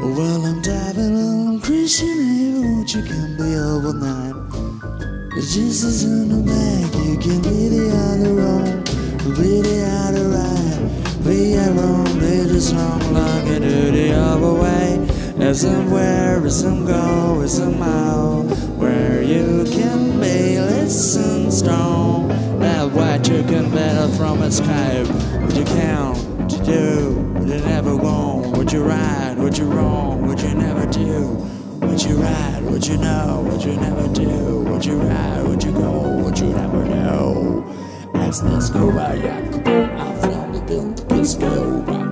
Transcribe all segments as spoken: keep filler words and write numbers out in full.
Well, I'm diving on Christian Road. You can be overnight. It's just as in the back. You can be the other wrong, be the other right, be a wrong, be the song, like it do the other way. There's somewhere, there's some go, there's somehow where you can be listen strong. That what you can better from its sky. What you count, what you do, what you never wrong, what you right, what you wrong, what you never do. What you right, what you know, what you never do. What you right, what you go, what you never know. As this go by, I'm from the build, please go back.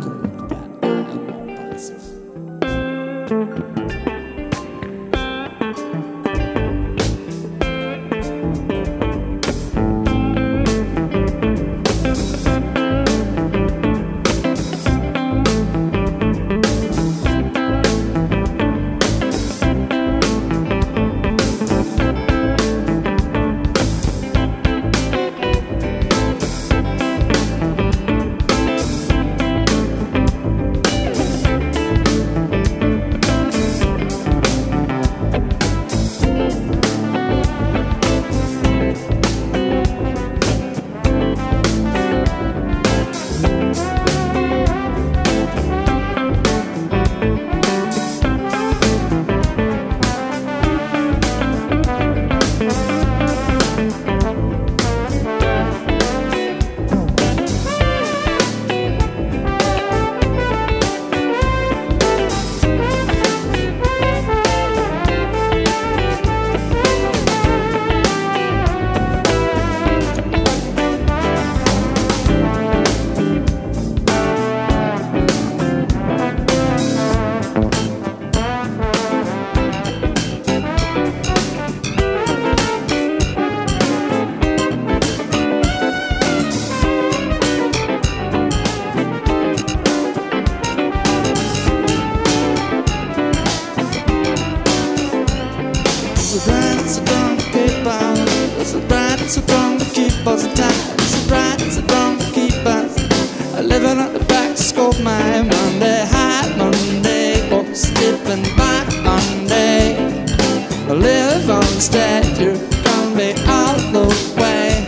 It's a bright, it's a drum to keep us tight. It's a bright, it's a drum to keep us living at the back scope. My Monday, high Monday, walks skipping by Monday. I live on the statue, gonna be all the way.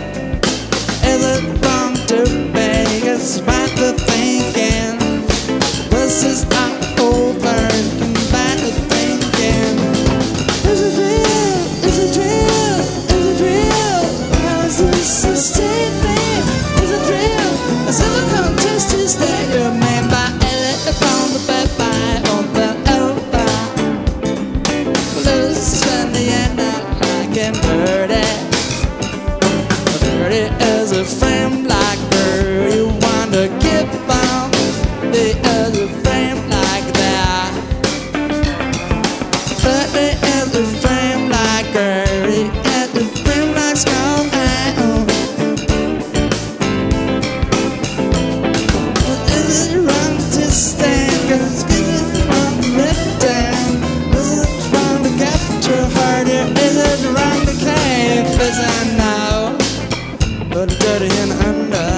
Is it wrong to make us right to thinking this is not over? Come back to thinking, is it real? Is it real? Is it real? Or is this a statement? Is it real? Is it a contest? Is that your man by Elliot upon the bed by on the elbow? Lose when the end out like him dirty. Dirty as a frame like her. You want to give on the other frame like that. Dirty as a frame like her. At the frame like Skull Island. Is it wrong to stand? Cause is it wrong to lift down? Is it wrong to capture harder? Is it wrong to claim? Cause I know but dirty and under.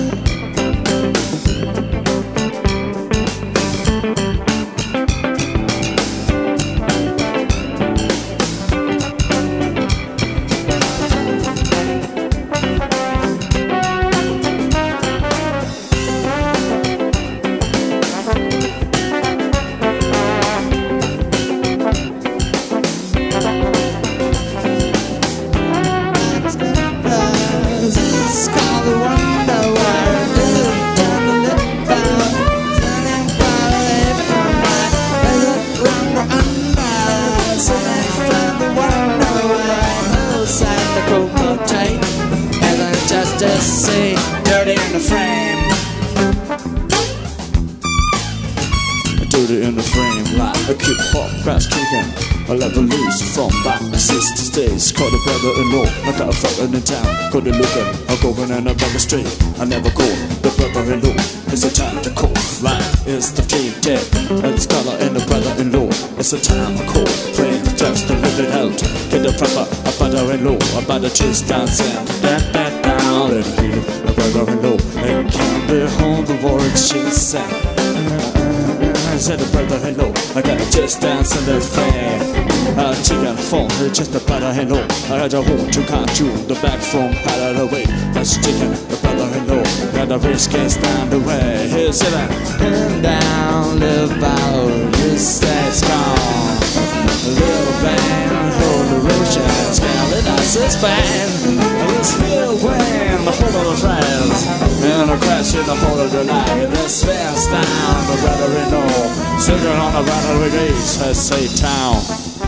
Just say dirty in the frame. Dirty in the frame, like a keep hop, crash kicking. I let her loose from back my sister's days. Caught a brother-in-law, I got a fucking in town. Got a looking, I'm going in a bugger street. I never call the brother-in-law. It's a time to call, right? It's the dream dead. It's color in the brother-in-law. It's a time to call, frame, just to live it out. Get a proper, a brother-in-law, a brother cheese dancing. That, that, down, and heal a brother-in-law. And can't be home, the words she sang. said the brother hello. I got a just dance in the fair. A chicken phone, just a brother hello. I got a home to come to the back from out of the way. That's chicken, the brother hello. Got a fish can't stand the way. Here's seven. And down the bow, this that's gone. A little band, hold the ocean, scaling us this band. This little band, the whole of the friends. And a crash in the whole of the night. This fast down, the brother hello. Singing on the battle of the gates, let's say town.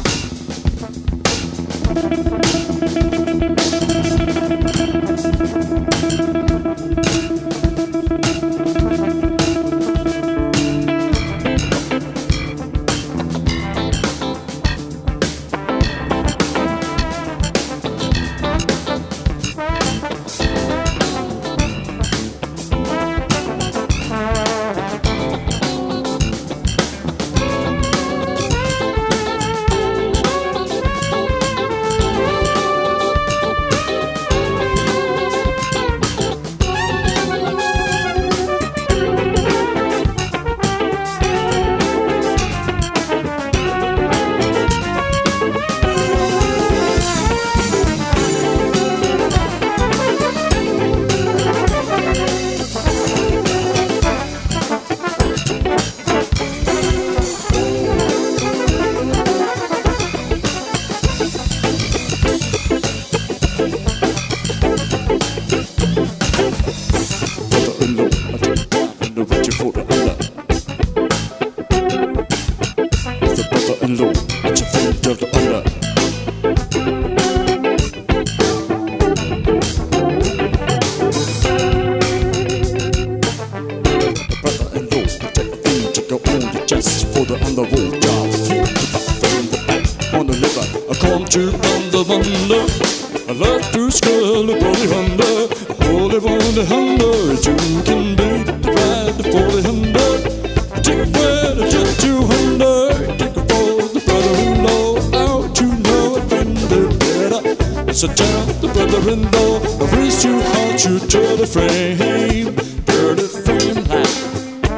So tell the brother-in-law, the race too hard to tear the frame, tear the frame like.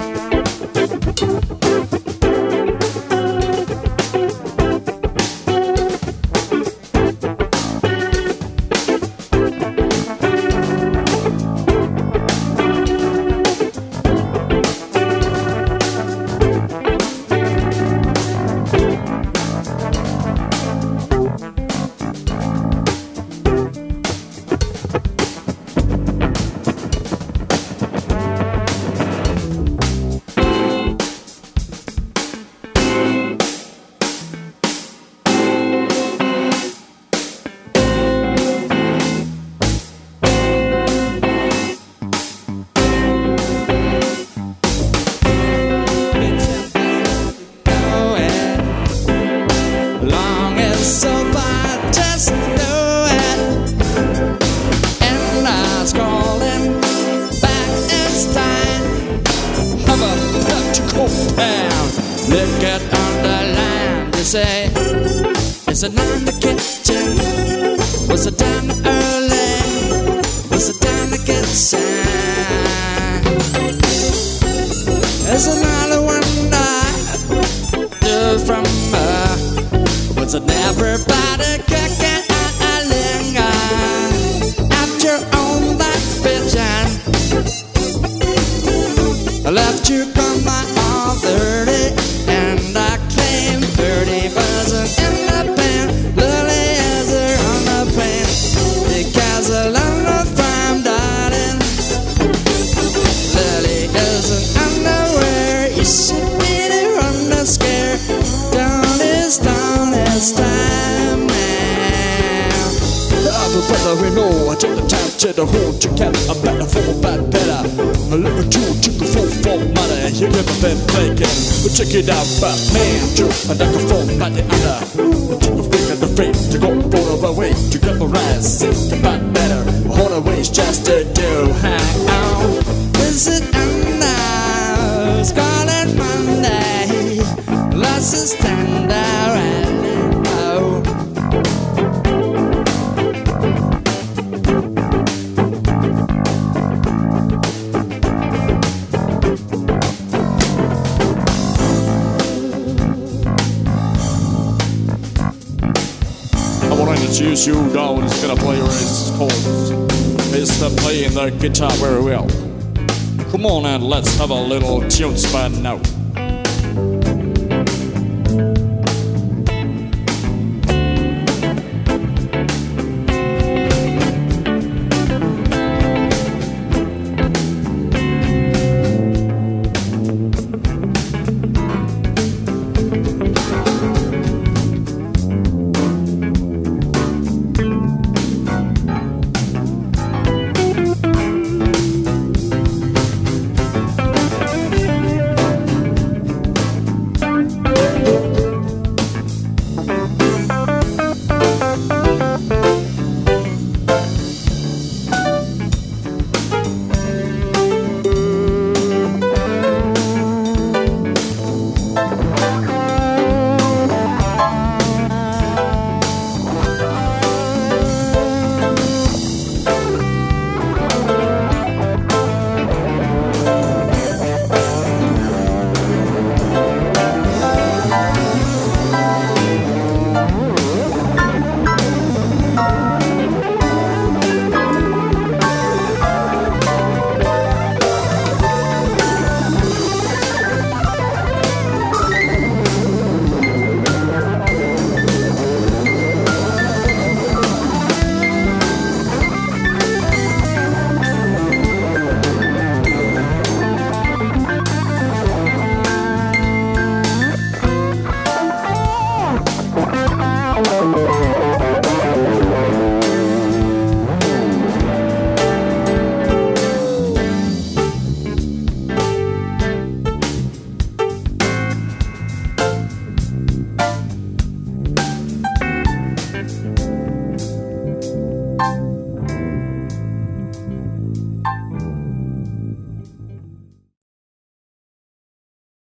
Look at on the line, they say, is it not in the kitchen? Was it time early? Was it time to get signed? Is it not a wonder do from her? Was it everybody cooking a linger after on that pigeon? I left you come my all thirty. And I claim thirty percent in the pen. Lily as her on the plane. Because I love her from darling. Lily isn't underwear. You should be there on the scare. Down is down is time now. The other brother we know, I took the time to the whole together. I'm better for a bad better. A little too took the phone for money. You never been playing. But check it out, but man, too. And I can fall by the other. Took a finger the face to go for away. To get the rise, think about better. Hold away just to do. Hang on. Is it under? Scarlet Monday. Lots of stand around and low. introduce you now. He's gonna play his chords. He's uh, playing the guitar very well. Come on and let's have a little tune span now.